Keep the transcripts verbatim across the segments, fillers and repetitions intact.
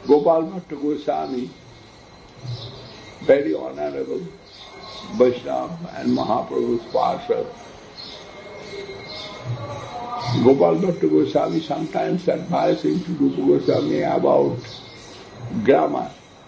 Gopal Bhatta Goswami, very honorable Vaishnava and Mahaprabhu's parshad. Gopal Bhatta Goswami sometimes advising to Rupa Goswami about grammar.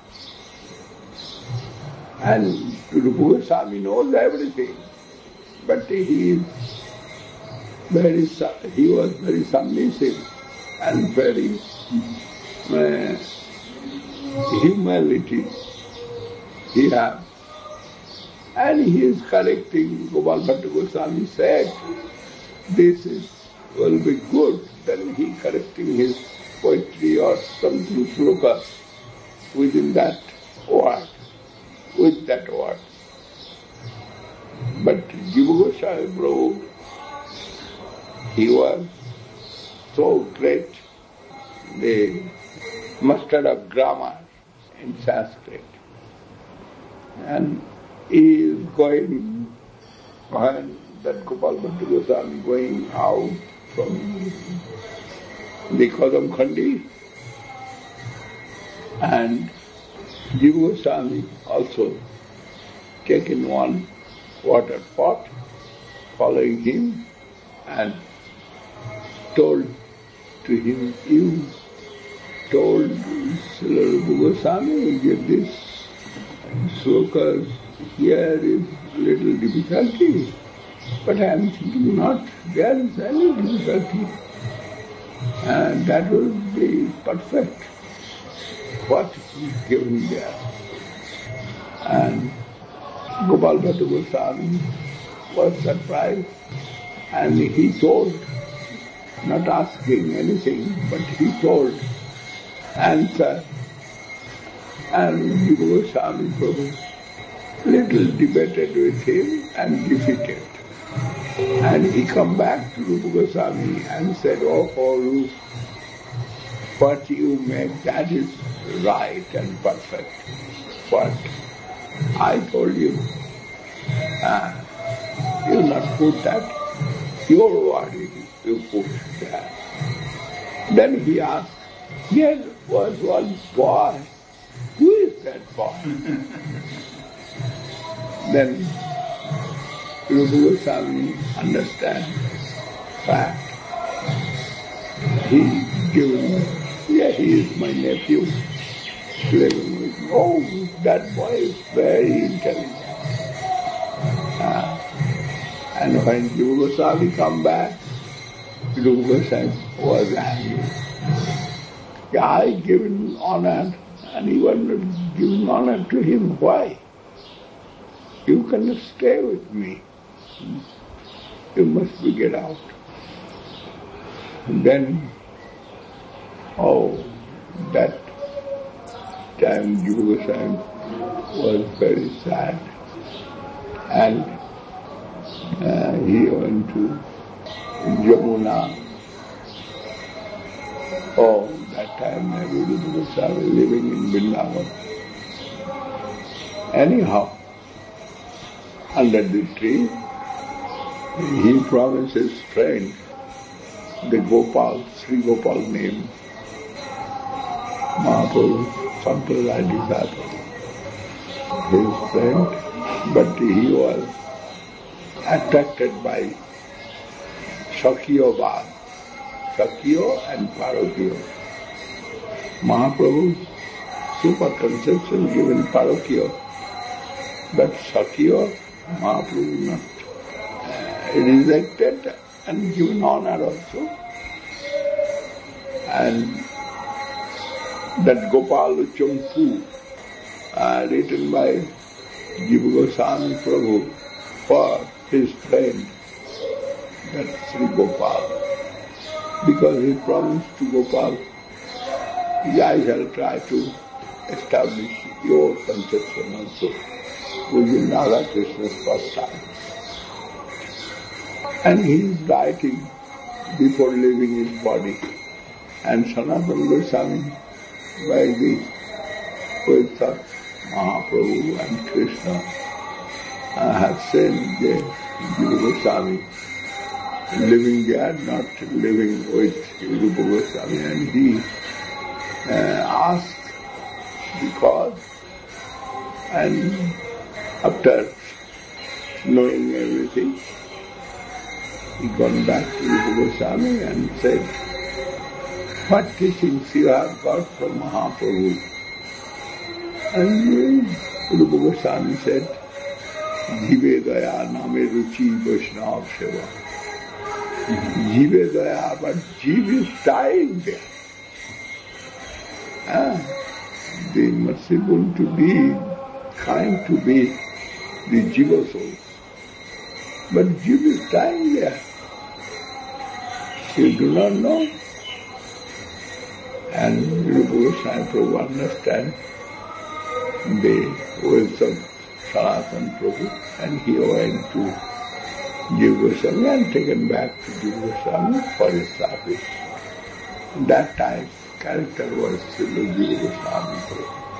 And Rupa Goswami knows everything, but he is very, he was very submissive and very uh, humility he has. And he is correcting. Gopal Bhatta Goswami said, this is will be good. Then he correcting his poetry or something sloka within that word, with that word. But Jiva Goswami Prabhu, he was so great, the master of grammar in Sanskrit. And he is going, when that Gopal Bhatta Goswami going out from the Kadam Khandi, and Jiva Goswami also taken one water pot, following him, and told to him, you told Srila Rupa Goswami that this slokas here is little difficulty, but I am thinking not there is any difficulty, and that will be perfect, what is given there. And Gopal Bhatta Goswami was surprised, and he told, not asking anything, but he told answer. And Jiva Goswami Prabhu little debated with him and defeated. And he come back to Rupa Goswami and said, oh, oh Rupa, what you make, that is right and perfect. What I told you, uh, you will not put that, your word you put there. Then he asked, there was one boy, who is that boy? Then Rupa Goswami understand fact. He given, yeah, he is my nephew, living with me. Oh, that boy is very intelligent. Uh, and when Rupa Goswami come back, Rupa Goswami was angry. Yeah, I given honor, and you are not giving honor to him. Why? You cannot stay with me. You must be get out. And then, oh, that time Jiva Goswami was very sad, and uh, he went to Yamuna. Oh, that time Jiva Goswami living in Vrindavan. Anyhow, under the tree, he promised his friend, the Gopal, Sri Gopal name, Mahaprabhu, Sampradaya disciple, his friend, but he was attracted by Shakya Bad, Shakya and Parokya. Mahaprabhu, super conception given Parokya, but Shakya, Mahaprabhu not uh, rejected and given honor also. And that Gopal Champu, uh, written by Jiva Goswami Prabhu for his friend, that Sri Gopal. Because he promised to Gopal, I shall try to establish your conception also within Radha Krishna's first time. And he is writing before leaving his body. And Sanatana Goswami, by the with such Mahaprabhu and Krishna, uh, have sent the Jiva Goswami living there, not living with Rupa Goswami. And he uh, asked because, and after knowing everything, he gone back to Rupa Goswami and said, what teachings you have got from Mahaprabhu? And Rupa Goswami said, Jive Daya Name Ruchi Vaishnava Seva. Jive Daya, but Jiva is dying there. Ah, they merciful to be, kind to be the Jiva souls. But Jiva is dying there. You do not know. And Rupa Goswami Prabhu understand the words of Sanatana Prabhu, and he went to Jiva Goswami and taken back to Jiva Goswami for his service. That time, character was Srila Jiva Goswami Prabhu.